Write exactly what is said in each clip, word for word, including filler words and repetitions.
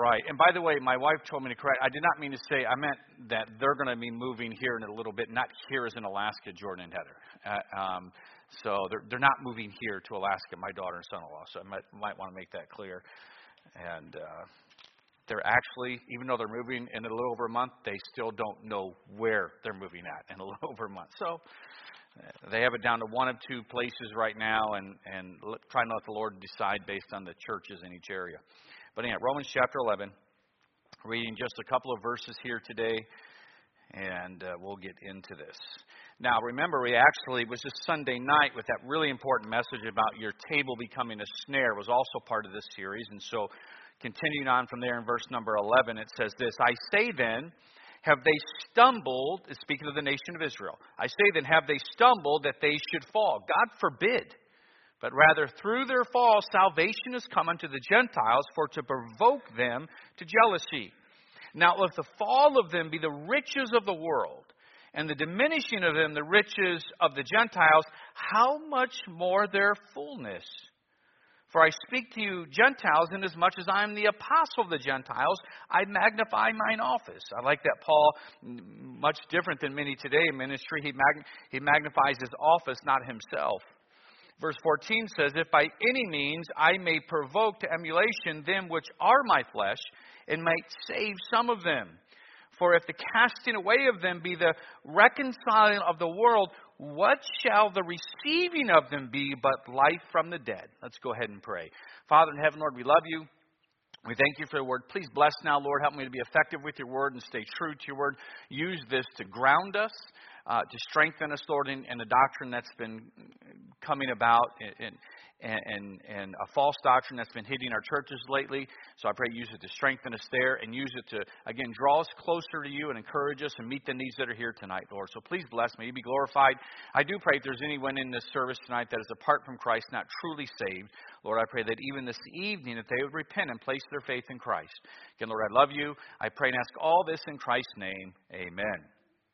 Right. And by the way, my wife told me to correct. I did not mean to say, I meant that they're going to be moving here in a little bit, not here as in Alaska, Jordan and Heather. Uh, um, so they're they're not moving here to Alaska, my daughter and son-in-law. So I might, might want to make that clear. And uh, they're actually, even though they're moving in a little over a month, they still don't know where they're moving at in a little over a month. So uh, they have it down to one of two places right now, and, and let, trying to let the Lord decide based on the churches in each area. But anyway, Romans chapter eleven, reading just a couple of verses here today, and uh, we'll get into this. Now, remember, we actually, it was just Sunday night with that really important message about your table becoming a snare was also part of this series. And so, continuing on from there in verse number eleven, it says this, I say then, have they stumbled, speaking of the nation of Israel, I say then, have they stumbled that they should fall? God forbid. But rather, through their fall, salvation has come unto the Gentiles for to provoke them to jealousy. Now, if the fall of them be the riches of the world, and the diminishing of them the riches of the Gentiles, how much more their fullness? For I speak to you Gentiles, inasmuch as I am the apostle of the Gentiles, I magnify mine office. I like that Paul, much different than many today in ministry, he, mag- he magnifies his office, not himself. Verse fourteen says, if by any means I may provoke to emulation them which are my flesh, and might save some of them. For if the casting away of them be the reconciling of the world, what shall the receiving of them be but life from the dead? Let's go ahead and pray. Father in heaven, Lord, we love you. We thank you for the word. Please bless now, Lord. Help me to be effective with your word and stay true to your word. Use this to ground us, uh, to strengthen us, Lord, in, in the doctrine that's been coming about and, and, and a false doctrine that's been hitting our churches lately. So I pray use it to strengthen us there and use it to, again, draw us closer to you and encourage us and meet the needs that are here tonight, Lord. So please bless me. Be glorified. I do pray if there's anyone in this service tonight that is apart from Christ, not truly saved, Lord, I pray that even this evening that they would repent and place their faith in Christ. Again, Lord, I love you. I pray and ask all this in Christ's name. Amen.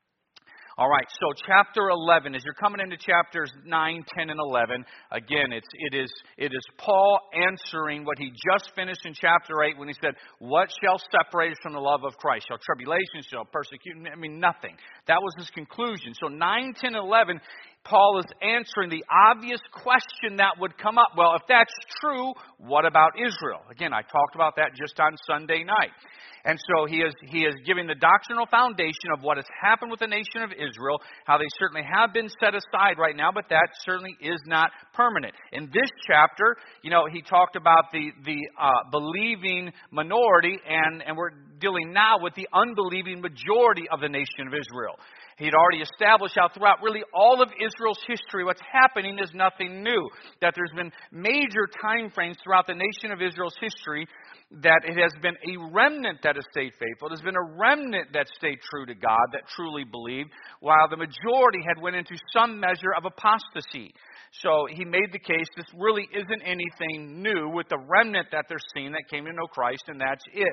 All right, so chapter eleven, as you're coming into chapters nine, ten, and eleven, again, it's, it is it is Paul answering what he just finished in chapter eight when he said, what shall separate us from the love of Christ? Shall tribulation, shall persecution? I mean, nothing. That was his conclusion. So nine, ten, and eleven, Paul is answering the obvious question that would come up. Well, if that's true, what about Israel? Again, I talked about that just on Sunday night. And so he is he is giving the doctrinal foundation of what has happened with the nation of Israel, how they certainly have been set aside right now, but that certainly is not permanent. In this chapter, you know, he talked about the the uh, believing minority, and, and we're dealing now with the unbelieving majority of the nation of Israel. He'd already established how throughout really all of Israel's history, what's happening is nothing new. That there's been major time frames throughout the nation of Israel's history that it has been a remnant that has stayed faithful. There's been a remnant that stayed true to God, that truly believed, while the majority had went into some measure of apostasy. So he made the case this really isn't anything new with the remnant that they're seeing that came to know Christ, and that's it.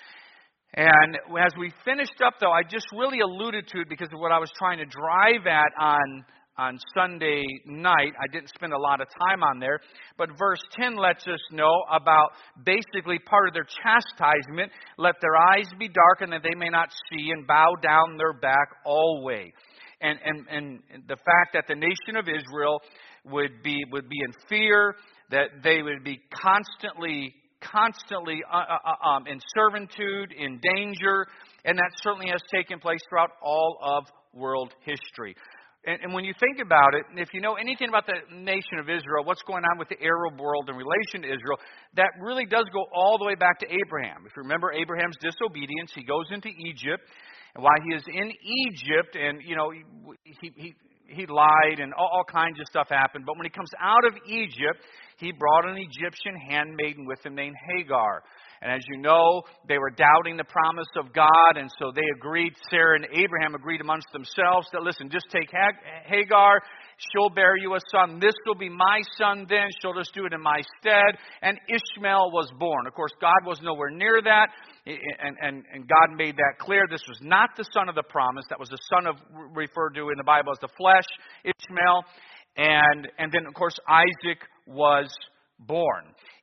And as we finished up, though, I just really alluded to it because of what I was trying to drive at on, on Sunday night. I didn't spend a lot of time on there. But verse ten lets us know about basically part of their chastisement. Let their eyes be darkened that they may not see, and bow down their back always. And, and, and the fact that the nation of Israel would be, would be in fear, that they would be constantly constantly uh, uh, um, in servitude, in danger, and that certainly has taken place throughout all of world history. And, and when you think about it, if you know anything about the nation of Israel, what's going on with the Arab world in relation to Israel, that really does go all the way back to Abraham. If you remember Abraham's disobedience, he goes into Egypt, and while he is in Egypt, and you know he he he lied, and all, all kinds of stuff happened. But when he comes out of Egypt, he brought an Egyptian handmaiden with him named Hagar. And as you know, they were doubting the promise of God, and so they agreed, Sarah and Abraham agreed amongst themselves that, listen, just take Hagar, she'll bear you a son. This will be my son then. She'll just do it in my stead. And Ishmael was born. Of course, God was nowhere near that, and, and, and God made that clear. This was not the son of the promise. That was the son of, referred to in the Bible as the flesh, Ishmael. And, and then, of course, Isaac was born.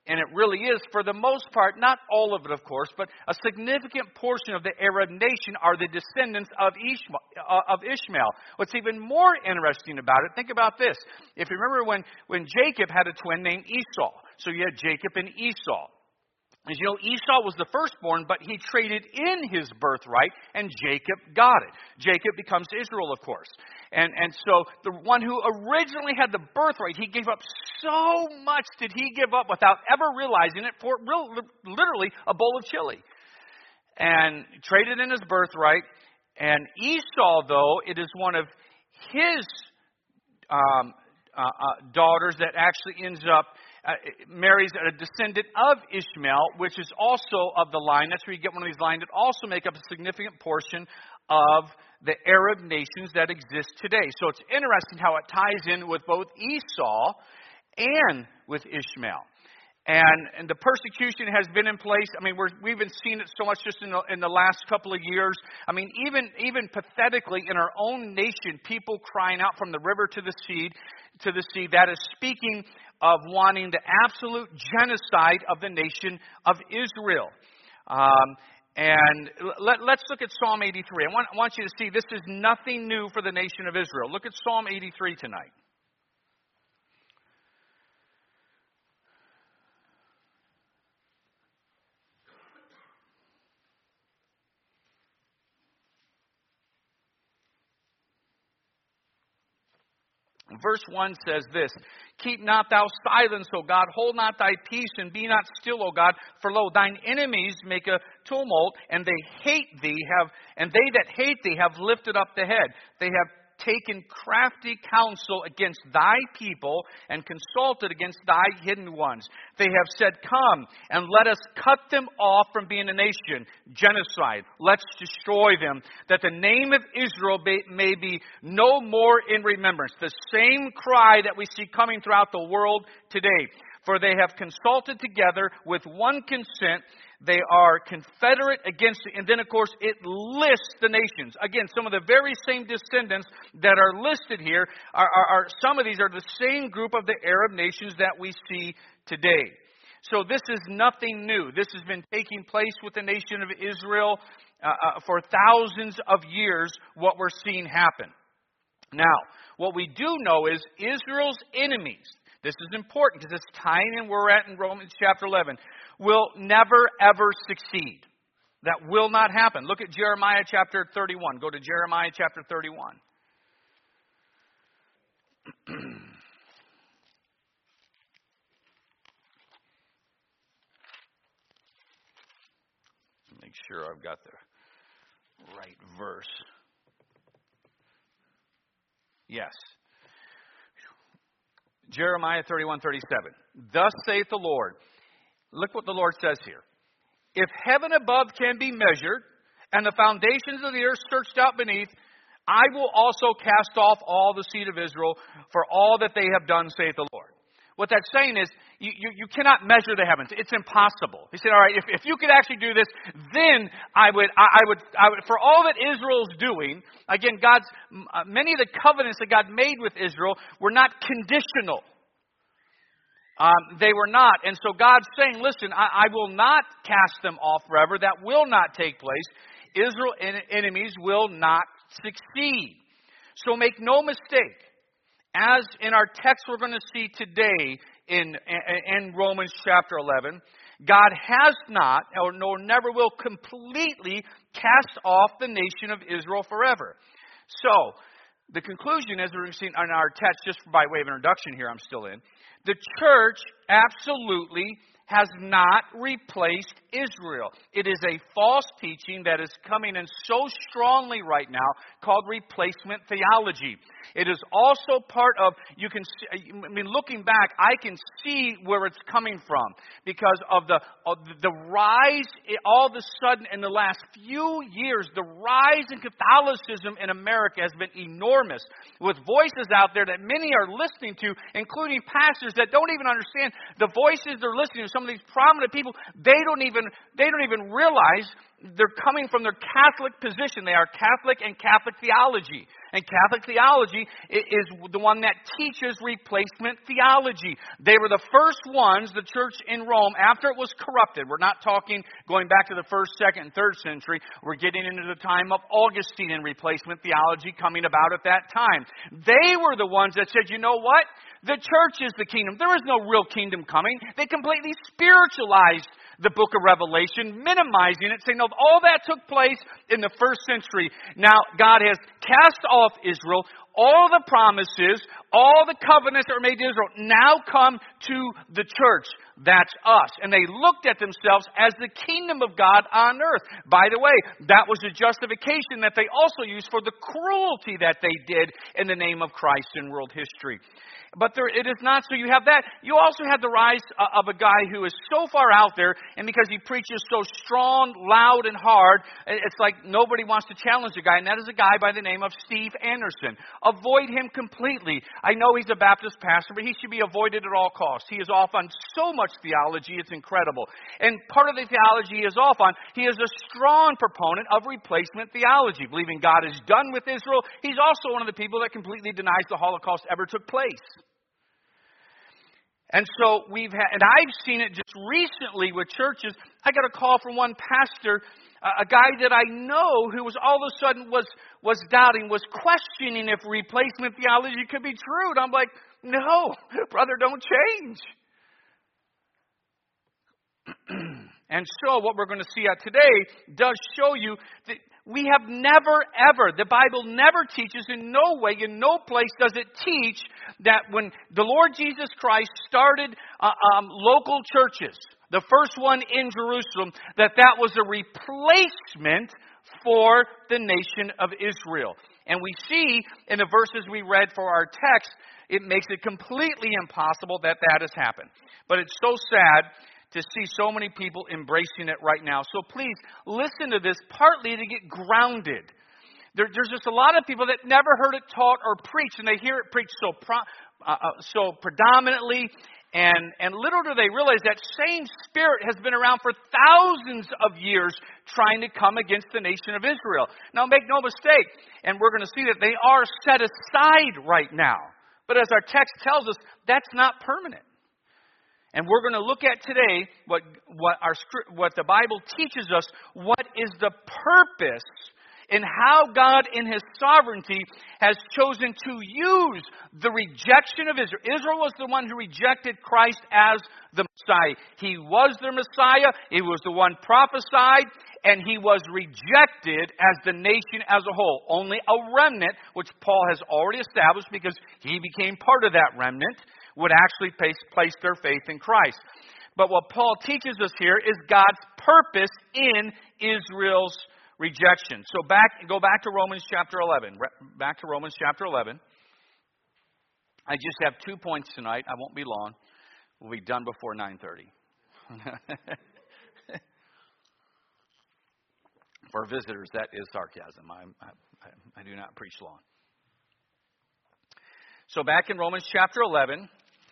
and it really is, for the most part, not all of it, of course, but a significant portion of the Arab nation are the descendants of Ishmael. Uh, of Ishmael. What's even more interesting about it, think about this. If you remember when, when Jacob had a twin named Esau. So you had Jacob and Esau. As you know, Esau was the firstborn, but he traded in his birthright, and Jacob got it. Jacob becomes Israel, of course. And and so the one who originally had the birthright, he gave up so much did he give up without ever realizing it for real, literally a bowl of chili. And traded in his birthright. And Esau, though, it is one of his um, uh, uh, daughters that actually ends up Uh, marries a descendant of Ishmael, which is also of the line. That's where you get one of these lines that also make up a significant portion of the Arab nations that exist today. So it's interesting how it ties in with both Esau and with Ishmael. And, and the persecution has been in place. I mean, we're, we've been seeing it so much just in the, in the last couple of years. I mean, even even pathetically in our own nation, people crying out from the river to the sea, to the sea. That is speaking of wanting the absolute genocide of the nation of Israel. Um, and let, let's look at Psalm eighty-three. I want, I want you to see this is nothing new for the nation of Israel. Look at Psalm eighty-three tonight. Verse one says this, keep not thou silence, O God, hold not thy peace, and be not still, O God, for lo, thine enemies make a tumult, and they hate thee, have and they that hate thee have lifted up the head. They have taken crafty counsel against thy people, and consulted against thy hidden ones. They have said, come, and let us cut them off from being a nation. Genocide. Let's destroy them, that the name of Israel may be no more in remembrance. The same cry that we see coming throughout the world today. For they have consulted together with one consent. They are confederate against it. And then, of course, it lists the nations. Again, some of the very same descendants that are listed here, are, are, are some of these are the same group of the Arab nations that we see today. So this is nothing new. This has been taking place with the nation of Israel uh, uh, for thousands of years, what we're seeing happen. Now, what we do know is Israel's enemies, this is important because it's tying in where we're at in Romans chapter eleven, will never, ever succeed. That will not happen. Look at Jeremiah chapter thirty-one. Go to Jeremiah chapter thirty-one. Make sure I've got the right verse. Yes. Jeremiah thirty-one thirty-seven. Thus saith the Lord. Look what the Lord says here. If heaven above can be measured, and the foundations of the earth searched out beneath, I will also cast off all the seed of Israel for all that they have done, saith the Lord. What that's saying is, you, you, you cannot measure the heavens. It's impossible. He said, all right, if, if you could actually do this, then I would, I, I would, I would, for all that Israel's doing, again, God's, uh, many of the covenants that God made with Israel were not conditional. Um, they were not. And so God's saying, listen, I, I will not cast them off forever. That will not take place. Israel en- enemies will not succeed. So make no mistake. As in our text we're going to see today in, in Romans chapter eleven, God has not, or nor never will, completely cast off the nation of Israel forever. So, the conclusion, as we're seeing in our text, just by way of introduction here, I'm still in, the church absolutely has not replaced Israel. It is a false teaching that is coming in so strongly right now called replacement theology. It is also part of, you can see, I mean, looking back, I can see where it's coming from because of the of the rise, all of a sudden in the last few years, the rise in Catholicism in America has been enormous, with voices out there that many are listening to, including pastors that don't even understand the voices they're listening to. Some of these prominent people, they don't even they don't even realize they're coming from their Catholic position. They are Catholic and Catholic theology. And Catholic theology is the one that teaches replacement theology. They were the first ones, the church in Rome, after it was corrupted. We're not talking going back to the first, second, and third century. We're getting into the time of Augustine and replacement theology coming about at that time. They were the ones that said, you know what? The church is the kingdom. There is no real kingdom coming. They completely spiritualized the book of Revelation, minimizing it, saying, no, all that took place in the first century. Now, God has cast off Israel. All the promises, all the covenants that were made to Israel now come to the church. That's us. And they looked at themselves as the kingdom of God on earth. By the way, that was a justification that they also used for the cruelty that they did in the name of Christ in world history. But there, it is not so. You have that. You also have the rise of a guy who is so far out there, and because he preaches so strong, loud, and hard, it's like nobody wants to challenge the guy, and that is a guy by the name of Steve Anderson. Avoid him completely. I know he's a Baptist pastor, but he should be avoided at all costs. He is off on so much theology, it's incredible. And part of the theology he is off on, he is a strong proponent of replacement theology, believing God is done with Israel. He's also one of the people that completely denies the Holocaust ever took place. And so we've had, and I've seen it just recently with churches. I got a call from one pastor, uh, a guy that I know who was all of a sudden was, was doubting, was questioning if replacement theology could be true. And I'm like, no, brother, don't change. And so what we're going to see out today does show you that we have never, ever, the Bible never teaches, in no way, in no place does it teach that when the Lord Jesus Christ started uh, um, local churches, the first one in Jerusalem, that that was a replacement for the nation of Israel. And we see in the verses we read for our text, it makes it completely impossible that that has happened. But it's so sad to see so many people embracing it right now. So please listen to this, partly to get grounded. There, there's just a lot of people that never heard it taught or preached, and they hear it preached so pro, uh, so predominantly, and, and little do they realize that same spirit has been around for thousands of years trying to come against the nation of Israel. Now make no mistake, and we're going to see that they are set aside right now. But as our text tells us, that's not permanent. And we're going to look at today what what our what the Bible teaches us, what is the purpose in how God in His sovereignty has chosen to use the rejection of Israel. Israel was the one who rejected Christ as the Messiah. He was their Messiah. He was the one prophesied, and He was rejected as the nation as a whole. Only a remnant, which Paul has already established because he became part of that remnant, would actually place, place their faith in Christ. But what Paul teaches us here is God's purpose in Israel's rejection. So back, go back to Romans chapter eleven. Back to Romans chapter eleven. I just have two points tonight. I won't be long. We'll be done before nine thirty. For visitors, that is sarcasm. I, I, I do not preach long. So back in Romans chapter eleven,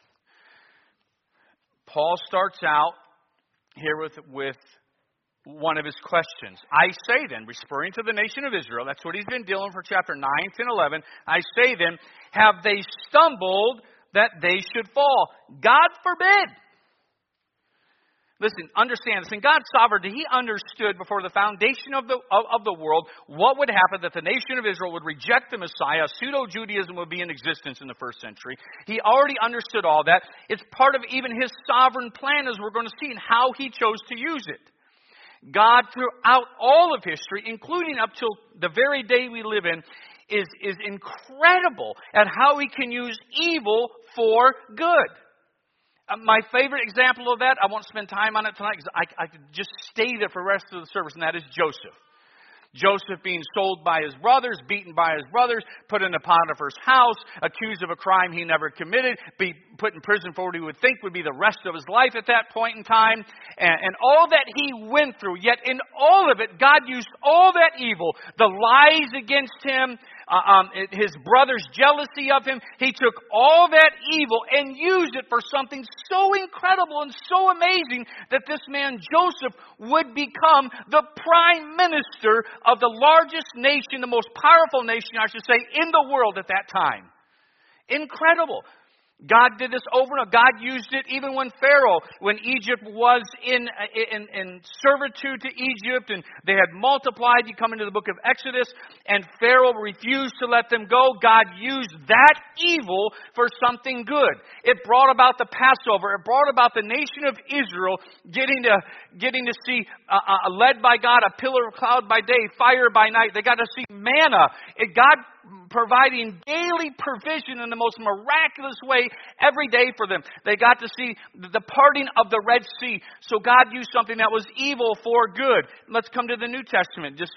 Paul starts out here with, with one of his questions. I say then, referring to the nation of Israel, that's what he's been dealing for chapter nine, ten, eleven. I say then, have they stumbled that they should fall? God forbid. Listen, understand this. In God's sovereignty, He understood before the foundation of the of, of the world what would happen, that the nation of Israel would reject the Messiah. Pseudo-Judaism would be in existence in the first century. He already understood all that. It's part of even His sovereign plan, as we're going to see, and how He chose to use it. God, throughout all of history, including up till the very day we live in, is, is incredible at how He can use evil for good. Uh, my favorite example of that, I won't spend time on it tonight because I, I could just stay there for the rest of the service, and that is Joseph. Joseph being sold by his brothers, beaten by his brothers, put into Potiphar's house, accused of a crime he never committed, be put in prison for what he would think would be the rest of his life at that point in time, and, and all that he went through. Yet in all of it, God used all that evil, the lies against him, uh, um, his brother's jealousy of him. He took all that evil and used it for something so incredible and so amazing that this man Joseph would become the prime minister of the largest nation, the most powerful nation, I should say, in the world at that time. Incredible. God did this over and over. God used it even when Pharaoh, when Egypt was in, in, in servitude to Egypt and they had multiplied. You come into the book of Exodus and Pharaoh refused to let them go. God used that evil for something good. It brought about the Passover. It brought about the nation of Israel getting to, getting to see, uh, uh, led by God, a pillar of cloud by day, fire by night. They got to see manna. It, God providing daily provision in the most miraculous way every day for them. They got to see the parting of the Red Sea. So God used something that was evil for good. Let's come to the New Testament, just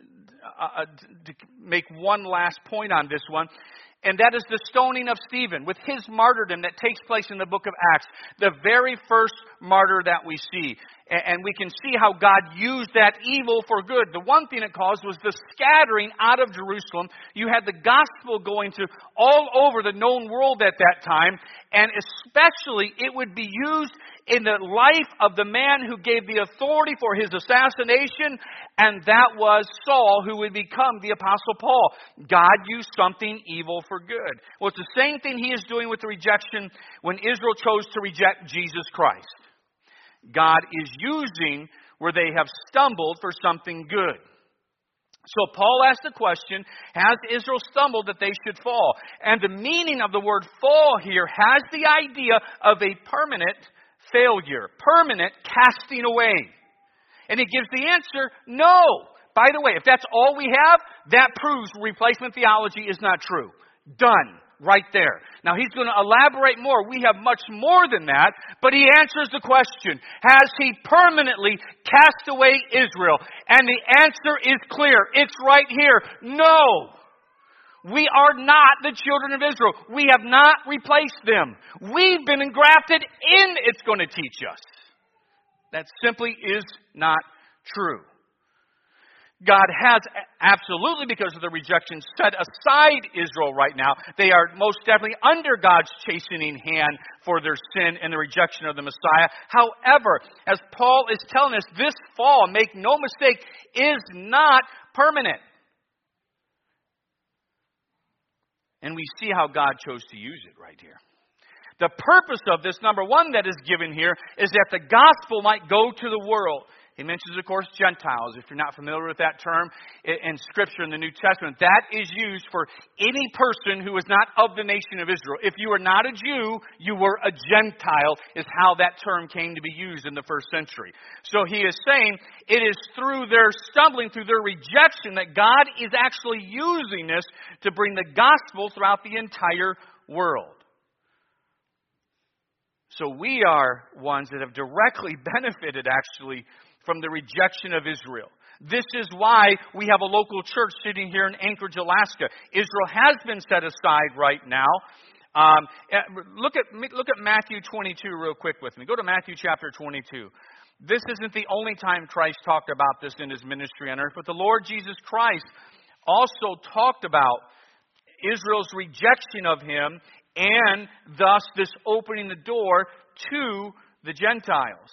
uh, to make one last point on this one. And that is the stoning of Stephen with his martyrdom that takes place in the book of Acts. The very first martyr that we see. And we can see how God used that evil for good. The one thing it caused was the scattering out of Jerusalem. You had the gospel going to all over the known world at that time. And especially it would be used in the life of the man who gave the authority for his assassination. And that was Saul, who would become the Apostle Paul. God used something evil for good. Well, it's the same thing he is doing with the rejection when Israel chose to reject Jesus Christ. God is using where they have stumbled for something good. So Paul asked the question, has Israel stumbled that they should fall? And the meaning of the word fall here has the idea of a permanent failure, permanent casting away. And it gives the answer, no. By the way, if that's all we have, that proves replacement theology is not true. Done. Right there. Now he's going to elaborate more. We have much more than that, but he answers the question, has he permanently cast away Israel? And the answer is clear. It's right here. No. We are not the children of Israel. We have not replaced them. We've been engrafted in, it's going to teach us. That simply is not true. God has absolutely, because of the rejection, set aside Israel right now. They are most definitely under God's chastening hand for their sin and the rejection of the Messiah. However, as Paul is telling us, this fall, make no mistake, is not permanent. And we see how God chose to use it right here. The purpose of this, number one, that is given here, is that the gospel might go to the world. He mentions, of course, Gentiles. If you're not familiar with that term in Scripture in the New Testament, that is used for any person who is not of the nation of Israel. If you are not a Jew, you were a Gentile, is how that term came to be used in the first century. So he is saying it is through their stumbling, through their rejection, that God is actually using this to bring the gospel throughout the entire world. So we are ones that have directly benefited, actually, from the rejection of Israel. This is why we have a local church sitting here in Anchorage, Alaska. Israel has been set aside right now. Um, look at look at Matthew twenty-two real quick with me. Go to Matthew chapter twenty-two. This isn't the only time Christ talked about this in his ministry on earth, but the Lord Jesus Christ also talked about Israel's rejection of him and thus this opening the door to the Gentiles.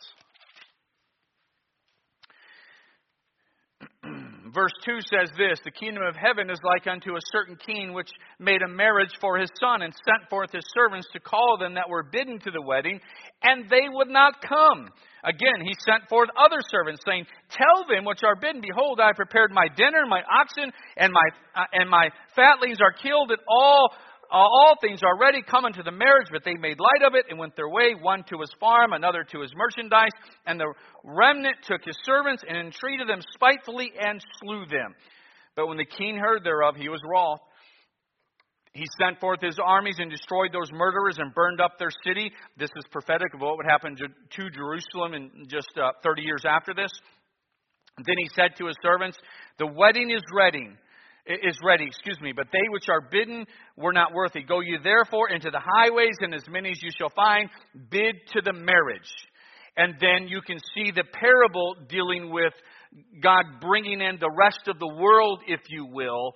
Verse two says this, the kingdom of heaven is like unto a certain king which made a marriage for his son and sent forth his servants to call them that were bidden to the wedding, and they would not come. Again, he sent forth other servants, saying, tell them which are bidden, behold, I have prepared my dinner, my oxen, and my uh, and my fatlings are killed, and all Uh, all things are ready, come unto the marriage, but they made light of it and went their way, one to his farm, another to his merchandise. And the remnant took his servants and entreated them spitefully and slew them. But when the king heard thereof, he was wroth. He sent forth his armies and destroyed those murderers and burned up their city. This is prophetic of what would happen to, to Jerusalem in just uh, thirty years after this. Then he said to his servants, the wedding is ready. is ready, excuse me, but they which are bidden were not worthy. Go you therefore into the highways, and as many as you shall find, bid to the marriage. And then you can see the parable dealing with God bringing in the rest of the world, if you will,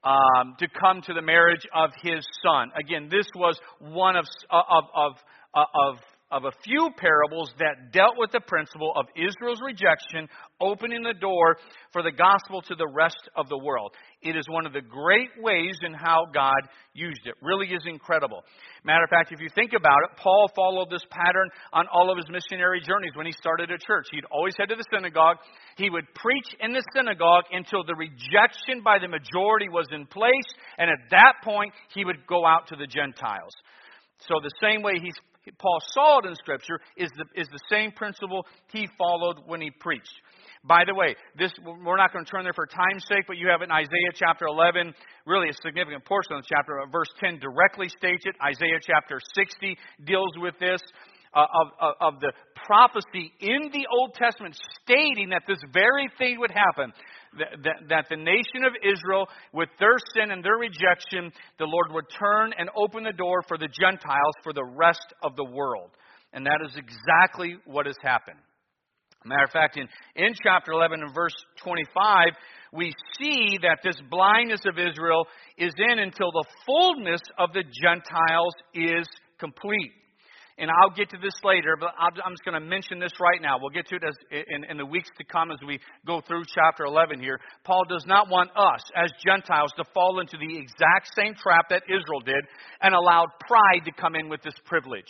um, to come to the marriage of his son. Again, this was one of of of of of a few parables that dealt with the principle of Israel's rejection, opening the door for the gospel to the rest of the world. It is one of the great ways in how God used it. Really is incredible. Matter of fact, if you think about it, Paul followed this pattern on all of his missionary journeys when he started a church. He'd always head to the synagogue. He would preach in the synagogue until the rejection by the majority was in place. And at that point, he would go out to the Gentiles. So the same way he's Paul saw it in Scripture is the is the same principle he followed when he preached. By the way, this we're not going to turn there for time's sake, but you have in Isaiah chapter eleven, really a significant portion of the chapter. Verse ten directly states it. Isaiah chapter sixty deals with this. Uh, of, of, of the prophecy in the Old Testament stating that this very thing would happen, that, that, that the nation of Israel, with their sin and their rejection, the Lord would turn and open the door for the Gentiles, for the rest of the world. And that is exactly what has happened. Matter of fact, in, in chapter eleven and verse twenty-five, we see that this blindness of Israel is in until the fullness of the Gentiles is complete. And I'll get to this later, but I'm just going to mention this right now. We'll get to it as in, in the weeks to come as we go through chapter eleven here. Paul does not want us as Gentiles to fall into the exact same trap that Israel did and allowed pride to come in with this privilege.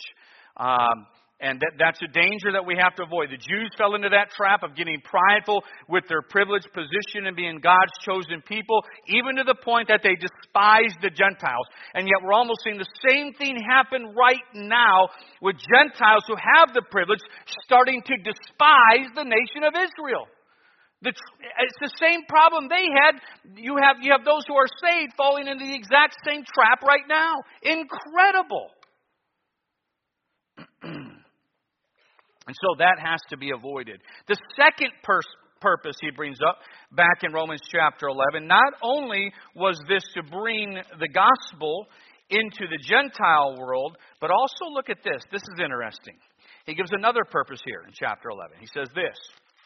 Um, And that, that's a danger that we have to avoid. The Jews fell into that trap of getting prideful with their privileged position and being God's chosen people, even to the point that they despised the Gentiles. And yet we're almost seeing the same thing happen right now with Gentiles who have the privilege starting to despise the nation of Israel. The, it's the same problem they had. You have, you have those who are saved falling into the exact same trap right now. Incredible. And so that has to be avoided. The second pers- purpose he brings up back in Romans chapter eleven, not only was this to bring the gospel into the Gentile world, but also look at this. This is interesting. He gives another purpose here in chapter eleven. He says this.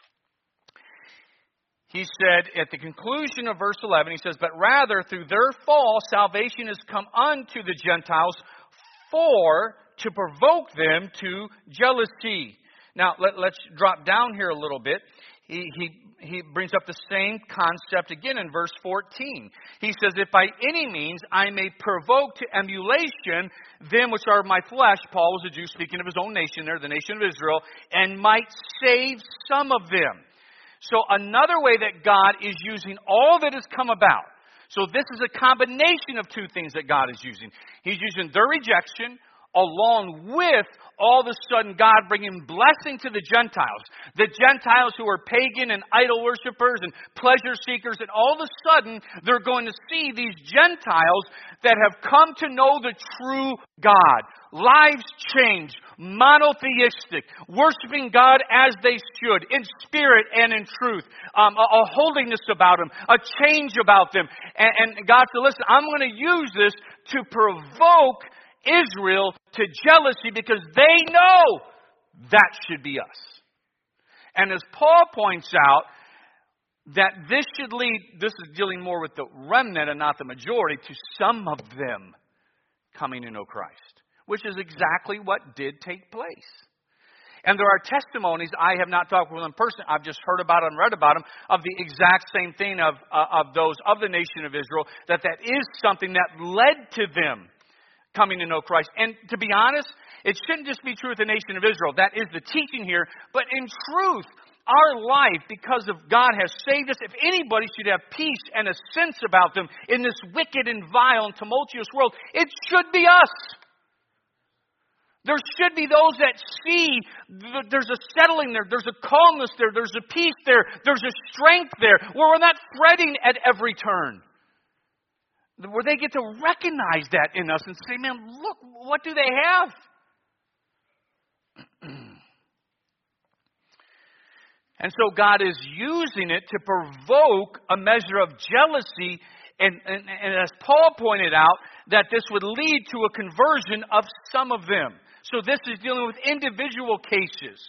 He said at the conclusion of verse eleven, he says, "But rather through their fall salvation has come unto the Gentiles for to provoke them to jealousy." Now, let, let's drop down here a little bit. He, he, he brings up the same concept again in verse fourteen. He says, "If by any means I may provoke to emulation them which are of my flesh," Paul was a Jew speaking of his own nation there, the nation of Israel, "and might save some of them." So another way that God is using all that has come about. So this is a combination of two things that God is using. He's using their rejection along with all of a sudden God bringing blessing to the Gentiles. The Gentiles who are pagan and idol worshipers and pleasure seekers, and all of a sudden they're going to see these Gentiles that have come to know the true God. Lives changed, monotheistic, worshiping God as they should, in spirit and in truth, um, a, a holiness about them, a change about them. And, and God said, listen, I'm going to use this to provoke Israel to jealousy because they know that should be us. And as Paul points out, that this should lead, this is dealing more with the remnant and not the majority, to some of them coming to know Christ, which is exactly what did take place. And there are testimonies, I have not talked with them personally, I've just heard about them and read about them, of the exact same thing of, uh, of those of the nation of Israel, that that is something that led to them coming to know Christ. And to be honest, it shouldn't just be true with the nation of Israel. That is the teaching here. But in truth, our life, because of God has saved us, if anybody should have peace and a sense about them in this wicked and vile and tumultuous world, it should be us. There should be those that see there's a settling there, there's a calmness there, there's a peace there, there's a strength there, where we're not fretting at every turn. Where they get to recognize that in us and say, man, look, what do they have? And so God is using it to provoke a measure of jealousy. And, and, and as Paul pointed out, that this would lead to a conversion of some of them. So this is dealing with individual cases.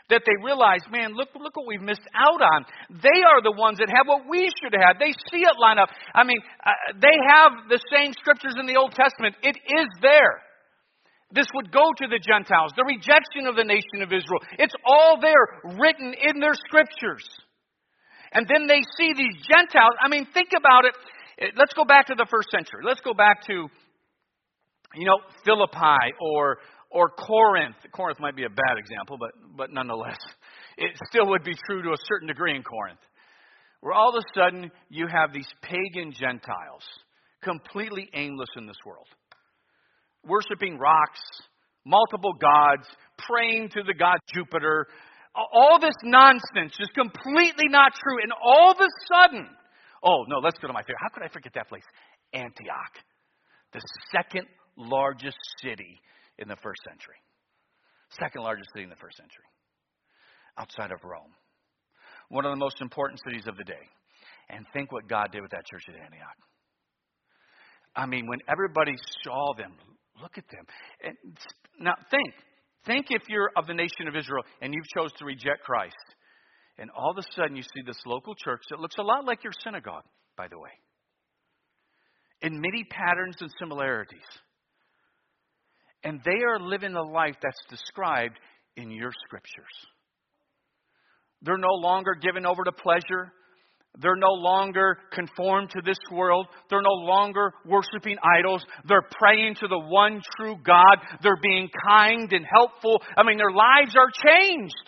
that they realize, man, look, look what we've missed out on. They are the ones that have what we should have. They see it line up. I mean, uh, they have the same scriptures in the Old Testament. It is there. This would go to the Gentiles. The rejection of the nation of Israel. It's all there, written in their scriptures. And then they see these Gentiles. I mean, think about it. Let's go back to the first century. Let's go back to, you know, Philippi or or Corinth. Corinth might be a bad example, but but nonetheless, it still would be true to a certain degree in Corinth. Where all of a sudden you have these pagan Gentiles, completely aimless in this world. Worshipping rocks, multiple gods, praying to the god Jupiter. All this nonsense, just completely not true. And all of a sudden, oh no, let's go to my favorite. How could I forget that place? Antioch, the second largest city in the first century. Second largest city in the first century. Outside of Rome. One of the most important cities of the day. And think what God did with that church at Antioch. I mean, when everybody saw them, look at them. And now think. Think if you're of the nation of Israel and you've chose to reject Christ. And all of a sudden you see this local church that looks a lot like your synagogue, by the way. In many patterns and similarities. And they are living the life that's described in your scriptures. They're no longer given over to pleasure. They're no longer conformed to this world. They're no longer worshiping idols. They're praying to the one true God. They're being kind and helpful. I mean, their lives are changed.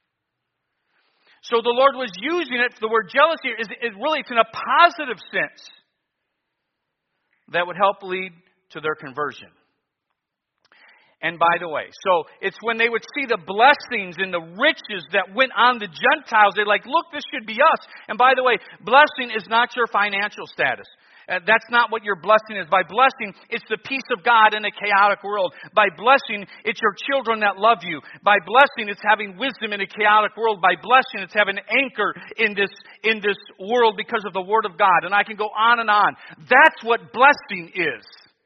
So the Lord was using it. The word jealous here is, is really, it's in a positive sense that would help lead to their conversion. And by the way, so it's when they would see the blessings and the riches that went on the Gentiles, they're like, look, this should be us. And by the way, blessing is not your financial status. Uh, that's not what your blessing is. By blessing, it's the peace of God in a chaotic world. By blessing, it's your children that love you. By blessing, it's having wisdom in a chaotic world. By blessing, it's having an anchor in this, in this world because of the Word of God. And I can go on and on. That's what blessing is.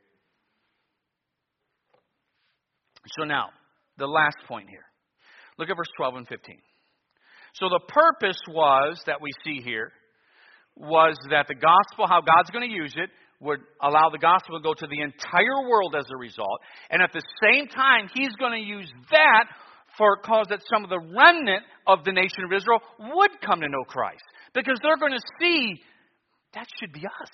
So now, the last point here. Look at verse twelve and fifteen. So the purpose was, that we see here, was that the gospel, how God's going to use it, would allow the gospel to go to the entire world as a result. And at the same time, He's going to use that for cause that some of the remnant of the nation of Israel would come to know Christ. Because they're going to see, that should be us.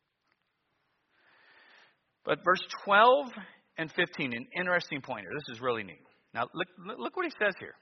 But verse twelve and fifteen, an interesting point here. This is really neat. Now, look, look what he says here.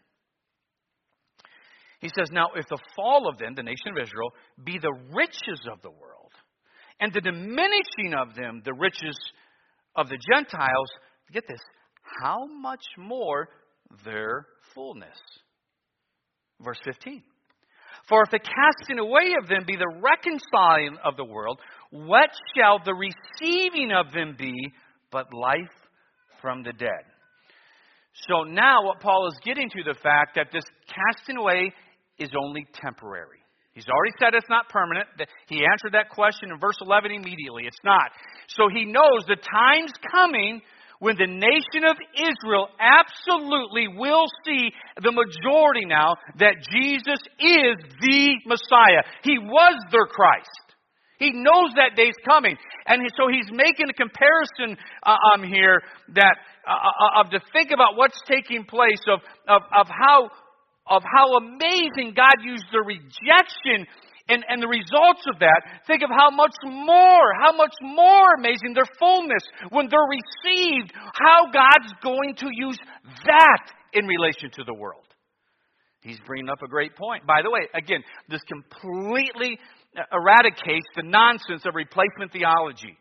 He says, now, if the fall of them, the nation of Israel, be the riches of the world, and the diminishing of them, the riches of the Gentiles, get this, how much more their fullness? Verse fifteen. For if the casting away of them be the reconciling of the world, what shall the receiving of them be but life from the dead? So now what Paul is getting to, the fact that this casting away is only temporary. He's already said it's not permanent. He answered that question in verse eleven immediately. It's not. So he knows the time's coming when the nation of Israel absolutely will see, the majority now, that Jesus is the Messiah. He was their Christ. He knows that day's coming. And so he's making a comparison uh, um, here that uh, of to think about what's taking place, of, of, of how of how amazing God used the rejection and, and the results of that. Think of how much more, how much more amazing their fullness when they're received, how God's going to use that in relation to the world. He's bringing up a great point. By the way, again, this completely eradicates the nonsense of replacement theology.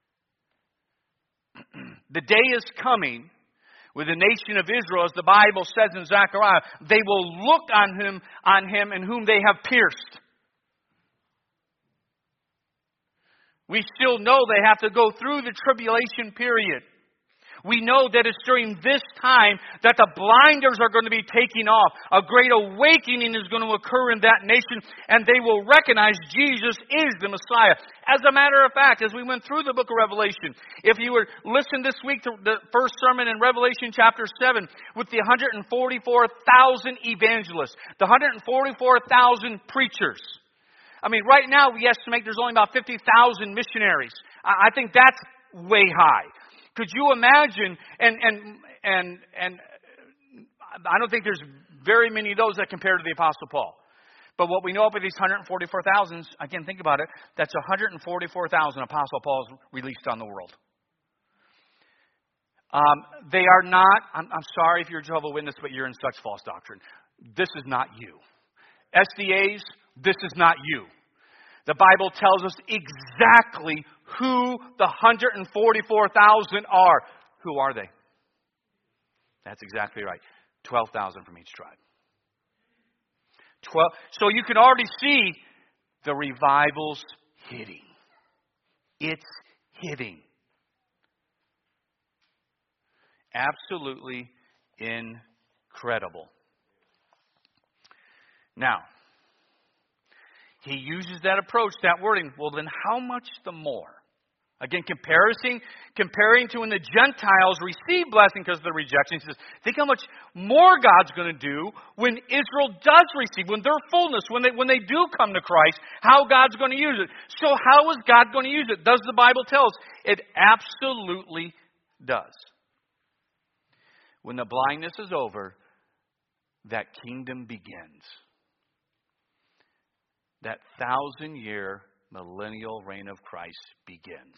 The day is coming with the nation of Israel, as the Bible says in Zechariah, they will look on him, on him in whom they have pierced. We still know they have to go through the tribulation period. We know that it's during this time that the blinders are going to be taking off. A great awakening is going to occur in that nation, and they will recognize Jesus is the Messiah. As a matter of fact, as we went through the book of Revelation, if you were listen this week to the first sermon in Revelation chapter seven with the one hundred forty-four thousand evangelists, the one hundred forty-four thousand preachers. I mean, right now we estimate there's only about fifty thousand missionaries. I think that's way high. Could you imagine? And and and and I don't think there's very many of those that compare to the Apostle Paul. But what we know about these one hundred forty-four thousand, again, think about it, that's one hundred forty-four thousand Apostle Pauls released on the world. Um, they are not, I'm, I'm sorry if you're a Jehovah's Witness, but you're in such false doctrine. This is not you. S D As, this is not you. The Bible tells us exactly who the one hundred forty-four thousand are. Who are they? That's exactly right. twelve thousand from each tribe. twelve. So you can already see the revival's hitting. It's hitting. Absolutely incredible. Now, he uses that approach, that wording. Well, then how much the more? Again, comparison, comparing to when the Gentiles receive blessing because of the rejection. He says, think how much more God's going to do when Israel does receive, when their fullness, when they when they do come to Christ, how God's going to use it. So how is God going to use it? Does the Bible tell us? It absolutely does. When the blindness is over, that kingdom begins. That thousand-year millennial reign of Christ begins.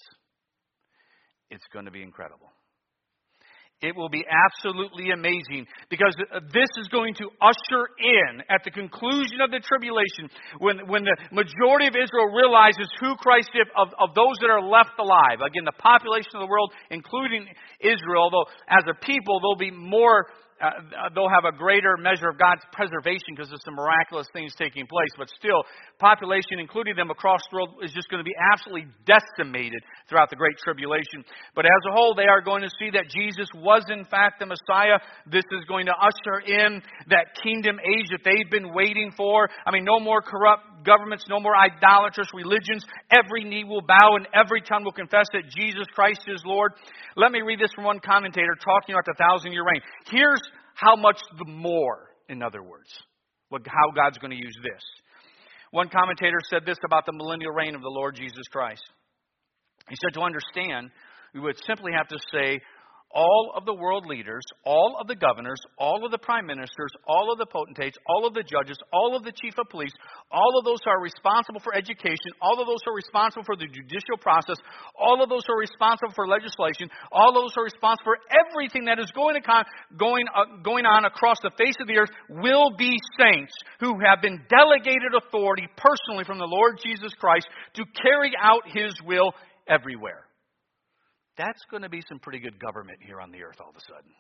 It's going to be incredible. It will be absolutely amazing because this is going to usher in at the conclusion of the tribulation when, when the majority of Israel realizes who Christ is of, of those that are left alive. Again, the population of the world, including Israel, though as a people, there'll be more Uh, they'll have a greater measure of God's preservation because of some miraculous things taking place. But still, population, including them across the world, is just going to be absolutely decimated throughout the Great Tribulation. But as a whole, they are going to see that Jesus was in fact the Messiah. This is going to usher in that kingdom age that they've been waiting for. I mean, no more corrupt governments, no more idolatrous religions. Every knee will bow and every tongue will confess that Jesus Christ is Lord. Let me read this from one commentator talking about the thousand-year reign. Here's how much the more, in other words, how God's going to use this. One commentator said this about the millennial reign of the Lord Jesus Christ. He said, to understand, we would simply have to say, all of the world leaders, all of the governors, all of the prime ministers, all of the potentates, all of the judges, all of the chief of police, all of those who are responsible for education, all of those who are responsible for the judicial process, all of those who are responsible for legislation, all of those who are responsible for everything that is going, to con- going, uh, going on across the face of the earth will be saints who have been delegated authority personally from the Lord Jesus Christ to carry out His will everywhere. That's going to be some pretty good government here on the earth all of a sudden.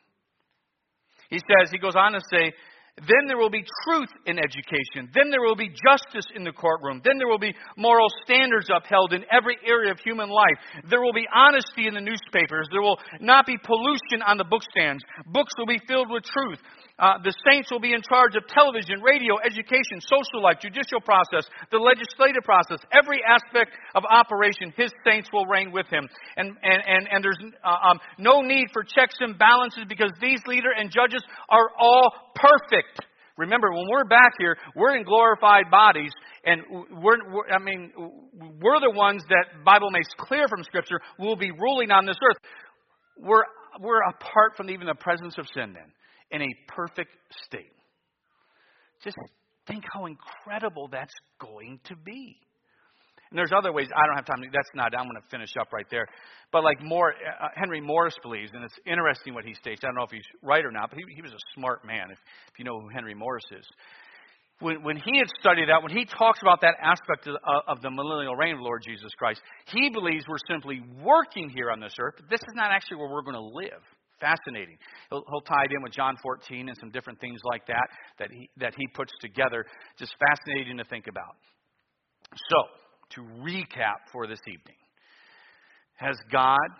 He says, he goes on to say, then there will be truth in education. Then there will be justice in the courtroom. Then there will be moral standards upheld in every area of human life. There will be honesty in the newspapers. There will not be pollution on the bookstands. Books will be filled with truth. Uh, the saints will be in charge of television, radio, education, social life, judicial process, the legislative process. Every aspect of operation, His saints will reign with Him. And and and, and there's uh, um, no need for checks and balances because these leaders and judges are all perfect. Remember, when we're back here, we're in glorified bodies, and we're, we're I mean, we're the ones that Bible makes clear from Scripture will be ruling on this earth. We're we're apart from even the presence of sin then. In a perfect state. Just think how incredible that's going to be. And there's other ways. I don't have time. To, that's not. I'm going to finish up right there. But like more, uh, Henry Morris believes, and it's interesting what he states. I don't know if he's right or not, but he, he was a smart man. If, if you know who Henry Morris is, when when he had studied that, when he talks about that aspect of, of the millennial reign of the Lord Jesus Christ, he believes we're simply working here on this earth. But this is not actually where we're going to live. Fascinating. He'll, he'll tie it in with John fourteen and some different things like that that he that he puts together. Just fascinating to think about. So, to recap for this evening, has God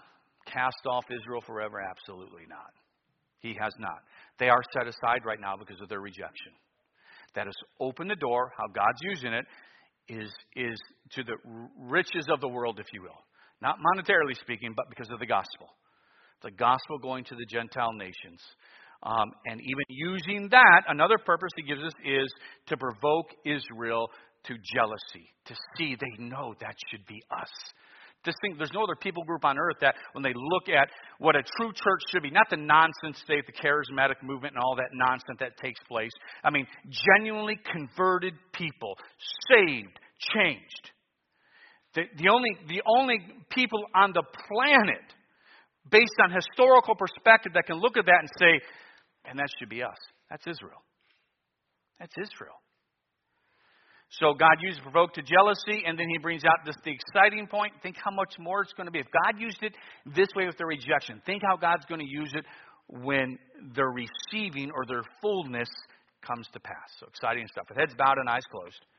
cast off Israel forever? Absolutely not. He has not. They are set aside right now because of their rejection. That has opened the door. How God's using it is, is to the riches of the world, if you will. Not monetarily speaking, but because of the gospel. The gospel going to the Gentile nations. Um, and even using that, another purpose he gives us is to provoke Israel to jealousy. To see, they know that should be us. This thing, there's no other people group on earth that when they look at what a true church should be, not the nonsense state, the charismatic movement and all that nonsense that takes place. I mean, genuinely converted people, saved, changed. The, the only the only people on the planet, based on historical perspective, that can look at that and say, and that should be us. That's Israel. That's Israel. So God used provoke to jealousy, and then he brings out this the exciting point. Think how much more it's going to be. If God used it this way with their rejection, think how God's going to use it when their receiving or their fullness comes to pass. So exciting stuff. With heads bowed and eyes closed.